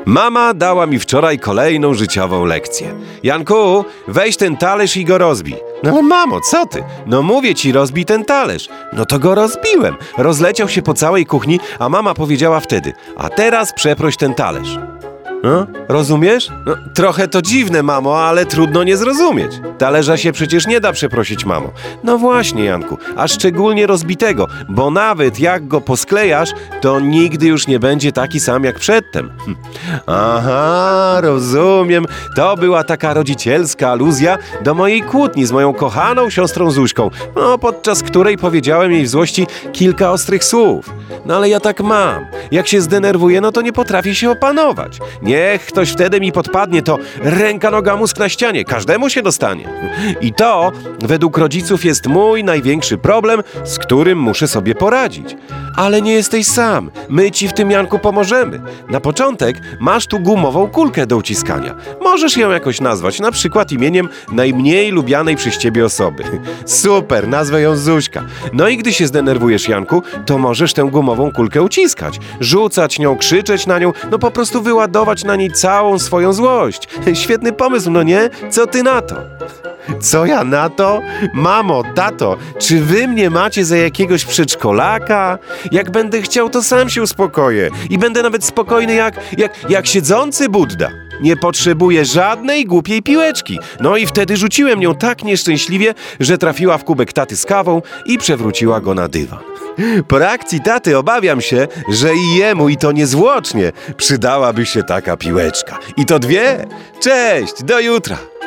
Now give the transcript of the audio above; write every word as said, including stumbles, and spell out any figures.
Mama dała mi wczoraj kolejną życiową lekcję. Janku, weź ten talerz i go rozbij. No ale mamo, co ty? No mówię ci, rozbij ten talerz. No to go rozbiłem. Rozleciał się po całej kuchni, a mama powiedziała wtedy: a teraz przeproś ten talerz. No, rozumiesz? No, trochę to dziwne, mamo, ale trudno nie zrozumieć. Talerza się przecież nie da przeprosić, mamo. No właśnie, Janku, a szczególnie rozbitego, bo nawet jak go posklejasz, to nigdy już nie będzie taki sam jak przedtem. Hm. Aha, rozumiem. To była taka rodzicielska aluzja do mojej kłótni z moją kochaną siostrą Zuśką, no, podczas której powiedziałem jej w złości kilka ostrych słów. No ale ja tak mam. Jak się zdenerwuję, no to nie potrafię się opanować. Niech ktoś wtedy mi podpadnie, to ręka, noga, mózg na ścianie. Każdemu się dostanie. I to, według rodziców, jest mój największy problem, z którym muszę sobie poradzić. Ale nie jesteś sam. My ci w tym, Janku, pomożemy. Na początek masz tu gumową kulkę do uciskania. Możesz ją jakoś nazwać, na przykład imieniem najmniej lubianej przez ciebie osoby. Super, nazwę ją Zuśka. No i gdy się zdenerwujesz, Janku, to możesz tę gumową kulkę uciskać. Rzucać nią, krzyczeć na nią, no po prostu wyładować na niej całą swoją złość. Świetny pomysł, no nie? Co ty na to? Co ja na to? Mamo, tato, czy wy mnie macie za jakiegoś przedszkolaka? Jak będę chciał, to sam się uspokoję. I będę nawet spokojny jak, jak, jak siedzący Budda. Nie potrzebuję żadnej głupiej piłeczki. No i wtedy rzuciłem nią tak nieszczęśliwie, że trafiła w kubek taty z kawą i przewróciła go na dywan. Po reakcji taty obawiam się, że i jemu, i to niezwłocznie, przydałaby się taka piłeczka. I to dwie. Cześć, do jutra.